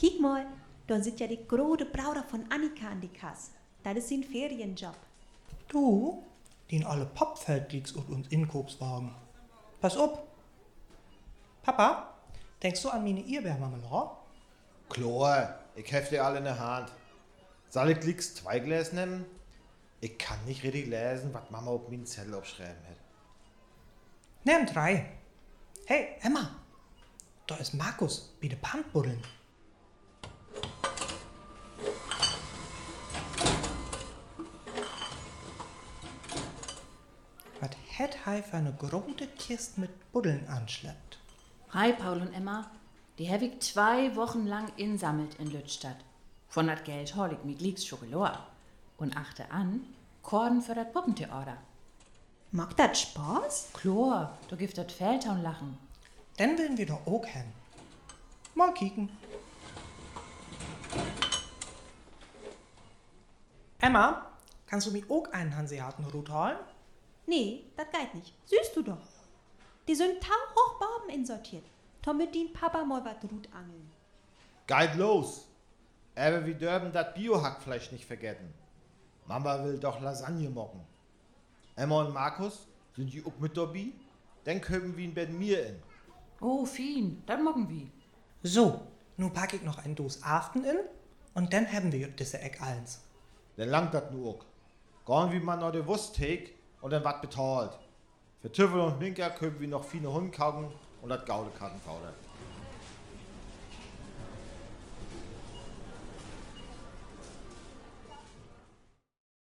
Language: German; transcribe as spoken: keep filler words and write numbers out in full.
Kiek mal, da sitzt ja die große Brauder von Annika an die Kasse. Das ist sein Ferienjob. Du, die in alle Popfeldliks und uns Inkaufswagen. Pass auf. Papa, denkst du an meine Ehrbeermarmelade? Klar, ich hef die alle in der Hand. Soll ich glicks zwei Gläser nehmen? Ich kann nicht richtig lesen, was Mama auf meinen Zettel aufschreiben hat. Nimm drei. Hey, Emma, da ist Markus, wie de Pantbuddeln. Was hätt hei für eine große Kiste mit Buddeln anschleppt? Hi, Paul und Emma. Die hab ich zwei Wochen lang insammelt in Lüttstadt. Von dat Geld hol ich mit Lieks Schokolade. Und achte an, Korden für dat Puppentheater. Macht das Spaß? Klar, du gift dat Feldtown lachen. Dann willen wir doch auch hin. Mal kicken. Emma, kannst du mir auch einen Hanseatenrut holen? Nee, das geht nicht. Süßt du doch. Die sind tau hoch Barben insortiert. Damit den Papa mal wat Rut angeln. Geht los! Aber wir dürfen das Biohackfleisch nicht vergessen. Mama will doch Lasagne mocken. Emma und Markus, sind die auch mit dabei? Dann können wir ihn bei mir in. Oh, fein, dann morgen wie. So, nun pack ich noch ein Dos Aften in und dann haben wir diese Eck allens. Dann langt das nur auch. Gehen wie man noch die Wurst take und dann wat betalt. Für Tüffel und Minker können wir noch viele Hunde kaufen und das Gaudekartenpowder.